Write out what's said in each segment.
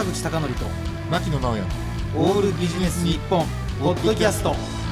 口貴教と牧野直哉オールビジネス日本ポッドキャスト。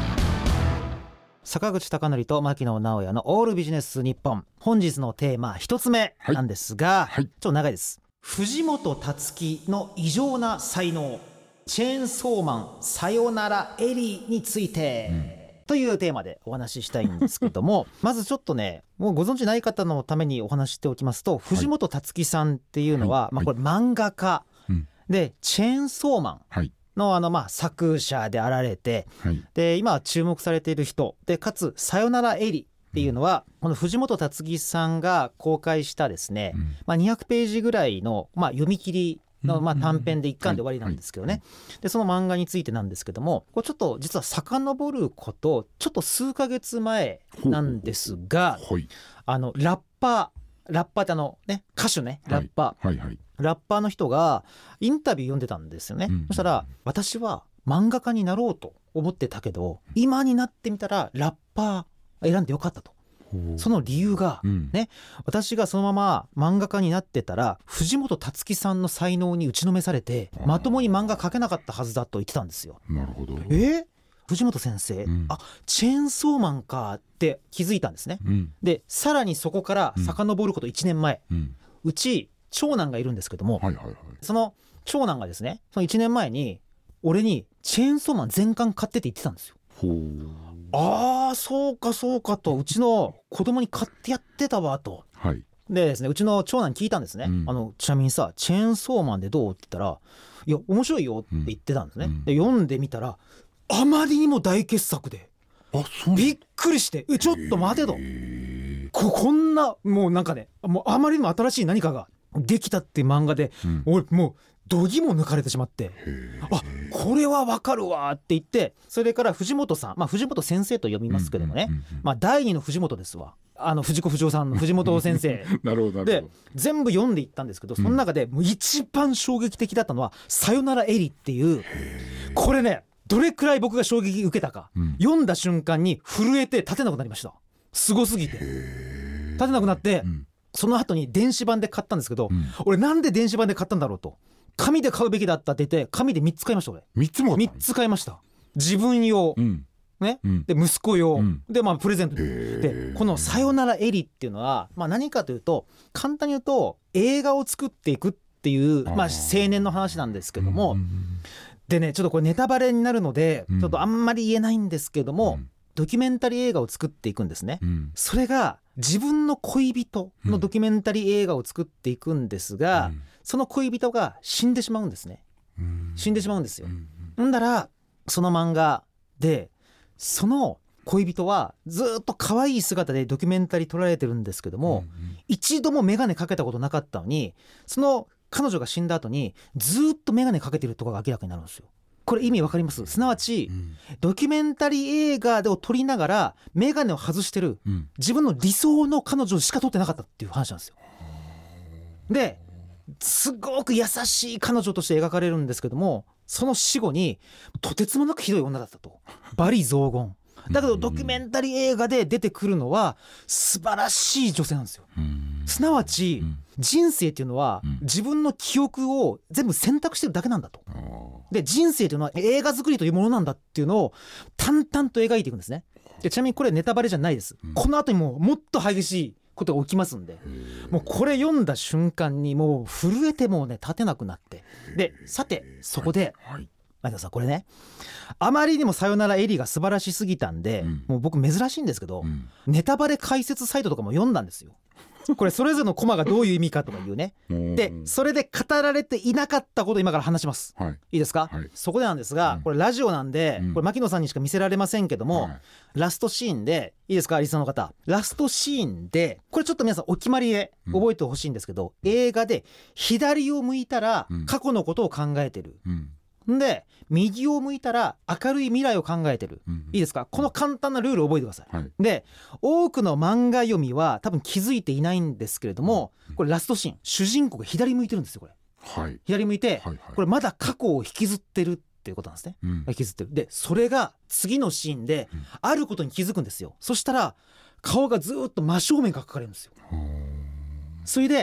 坂口貴教と牧野直哉のオールビジネス日本、本日のテーマ一つ目なんですが、ちょっと長いです。藤本辰樹の異常な才能、チェーンソーマンさよならエリーについて、というテーマでお話ししたいんですけどもまずちょっとね、もうご存知ない方のためにお話ししておきますと、藤本辰樹さんっていうのは、これ漫画家でチェーンソーマンの作者であられて、で今注目されている人で、かつさよならエリっていうのは、この藤本辰樹さんが公開したですね、200ページぐらいの読み切りの短編で一巻で終わりなんですけどね、でその漫画についてなんですけども、これちょっと実は遡ることちょっと数ヶ月前なんですが、ラッパーって歌手ね、ラッパーの人がインタビュー読んでたんですよね、そしたら、私は漫画家になろうと思ってたけど今になってみたらラッパー選んでよかったと。その理由が、私がそのまま漫画家になってたら藤本辰樹さんの才能に打ちのめされてまともに漫画描けなかったはずだと言ってたんですよ。 なるほど。 藤本先生、チェーンソーマンかって気づいたんですね、でさらにそこから遡ること1年前、うち長男がいるんですけども、その長男がですね、その1年前に俺にチェーンソーマン全巻買ってって言ってたんですよ。そうかそうかと、うちの子供に買ってやってたわと、でですね、うちの長男に聞いたんですね、ちなみにさチェーンソーマンでどうって言ったら、いや面白いよって言ってたんですね、で読んでみたらあまりにも大傑作でびっくりして、ちょっと待てと、こんなもうなんかね、もうあまりにも新しい何かができたっていう漫画で、俺もう度肝抜かれてしまって、これはわかるわって言って、それから藤本さん、藤本先生と呼びますけどもね、第二の藤本ですわ、藤子不二雄さんの藤本先生なるほどで全部読んでいったんですけど、その中でもう一番衝撃的だったのはさよならエリっていう、これね、どれくらい僕が衝撃受けたか、読んだ瞬間に震えて立てなくなりました。すごすぎて立てなくなって、その後に電子版で買ったんですけど、俺なんで電子版で買ったんだろうと、紙で買うべきだったって言って紙で3つ買いました。俺3つ買いました。自分用、で息子用、でプレゼントで、このさよならエリっていうのは、何かというと、簡単に言うと映画を作っていくっていう、青年の話なんですけども、でね、ちょっとこれネタバレになるので、ちょっとあんまり言えないんですけども、ドキュメンタリー映画を作っていくんですね、それが自分の恋人のドキュメンタリー映画を作っていくんですが、その恋人が死んでしまうんですね、死んでしまうんですよ。んだらその漫画でその恋人はずっと可愛い姿でドキュメンタリー撮られてるんですけども、一度も眼鏡かけたことなかったのに、その彼女が死んだ後にずっと眼鏡かけてるところが明らかになるんですよ。これ意味わかります？すなわち、ドキュメンタリー映画を撮りながら眼鏡を外してる、自分の理想の彼女しか撮ってなかったっていう話なんですよ。ですごく優しい彼女として描かれるんですけども、その死後にとてつもなくひどい女だったと、罵詈雑言だけどドキュメンタリー映画で出てくるのは素晴らしい女性なんですよ。すなわち、人生っていうのは自分の記憶を全部選択してるだけなんだと。で人生というのは映画作りというものなんだっていうのを淡々と描いていくんですね。でちなみにこれネタバレじゃないです、この後にもっと激しいことが起きますんで、もうこれ読んだ瞬間にもう震えてもうね立てなくなって、でさてそこで、前田さん、これね、あまりにもさよならエリが素晴らしすぎたんで、もう僕珍しいんですけど、ネタバレ解説サイトとかも読んだんですよ。これそれぞれのコマがどういう意味かとかいうねでそれで語られていなかったことを今から話します、いいですか、そこでなんですが、これラジオなんで、これ牧野さんにしか見せられませんけども、ラストシーンでいいですか、リスナーの方、ラストシーンでこれちょっと皆さんお決まりで覚えてほしいんですけど、映画で左を向いたら過去のことを考えてる、で右を向いたら明るい未来を考えてる、いいですか、この簡単なルールを覚えてください、で多くの漫画読みは多分気づいていないんですけれども、これラストシーン、主人公が左向いてるんですよ。これ、左向いて、これまだ過去を引きずってるっていうことなんですね、引きずってる。でそれが次のシーンであることに気づくんですよ。そしたら顔がずっと真正面が描かれるんですよ。それで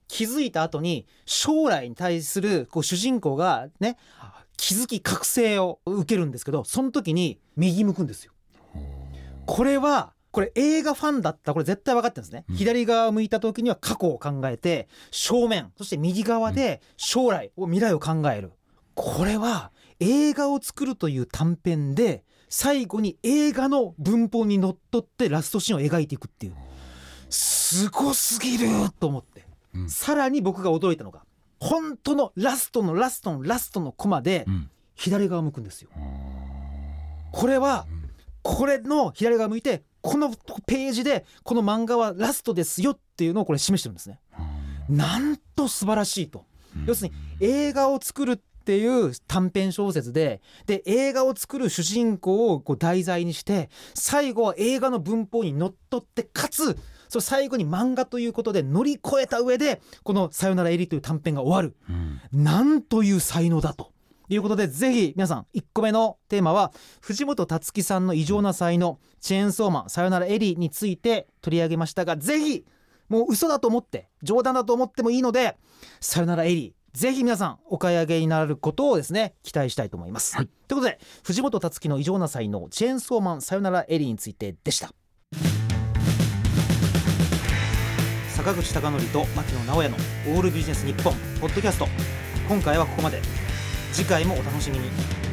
気づいた後に将来に対するこう主人公がね気づき覚醒を受けるんですけど、その時に右向くんですよ。これ映画ファンだったらこれ絶対分かってるんですね、左側を向いた時には過去を考えて、正面そして右側で将来未来を考える。これは映画を作るという短編で最後に映画の文法にのっとってラストシーンを描いていくっていう、すごすぎると思って、さらに僕が驚いたのが本当のラストのコマで左側を向くんですよ。これはこれの左側向いてこのページでこの漫画はラストですよっていうのをこれ示してるんですね。なんと素晴らしいと。要するに映画を作るっていう短編小説で映画を作る主人公をこう題材にして最後は映画の文法にのっとってかつそれ最後に漫画ということで乗り越えた上でこのさよならエリという短編が終わる、なんという才能だということで、ぜひ皆さん1個目のテーマは藤本タツキさんの異常な才能チェーンソーマンさよならエリについて取り上げましたが、ぜひもう嘘だと思って冗談だと思ってもいいのでさよならエリぜひ皆さんお買い上げになることをですね期待したいと思います、ということで藤本タツキの異常な才能チェーンソーマンさよならエリについてでした。坂口孝則と牧野直哉のオールビジネス日本ポッドキャスト、今回はここまで。次回もお楽しみに。